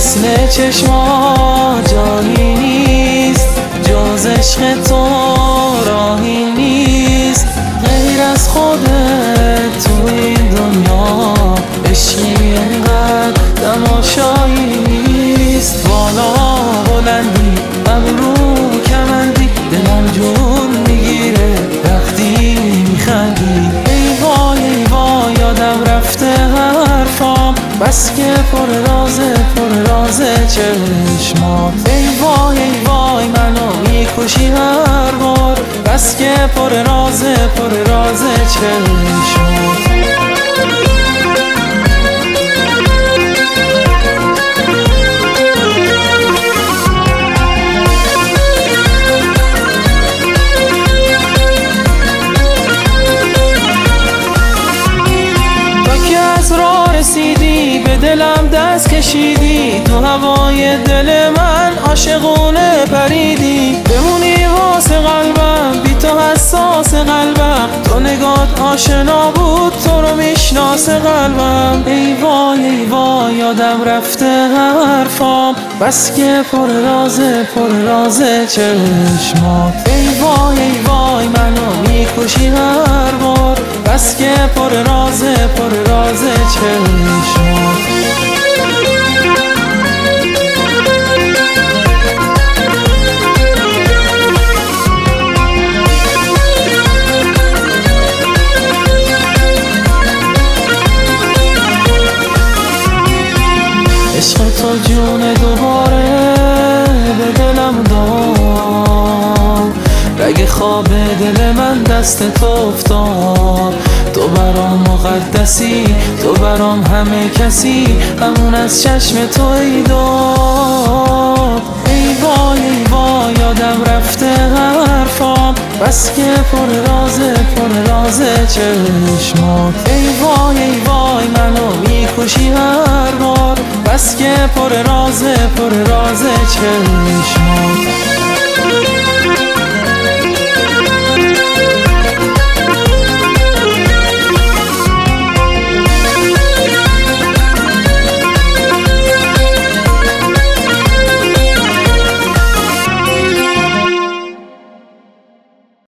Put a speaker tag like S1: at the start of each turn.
S1: مثل چشما جایی نیست، جز عشق تو راهی نیست. غیر از خودت تو این دنیا عشقی اینقدر تماشایی نیست. بالا بلندی ابرو کمندی، دلم جون میگیره وقتی میخندی. ای وای ای وای یادم رفته حرفام، بس که پر رازه چشمات. ای وای منو میکشی هر بار، بس که پر رازه چشمات. رسیدی به دلم دست کشیدی، تو هوای دل من عاشقونه پریدی. بمونی واسه قلبم بی تو حساس قلبم، تو نگات آشنا بود تو رو میشناس قلبم. ای وای یادم رفته حرفام، بس که پر رازه چشمات. ای وای منو میکشی هر بار، بس که پر رازه چشمات. عشق تو جون دوباره به دلم داد، رگ خواب دل من دست تو افتاد. تو برام مقدسی، تو برام همه کسی، همون از چشم تو ای داد. ای وای یادم رفته حرفام، بس که پر رازه چشمات. ای وای منو میکشی هر بار، بس که پر رازه چشمات.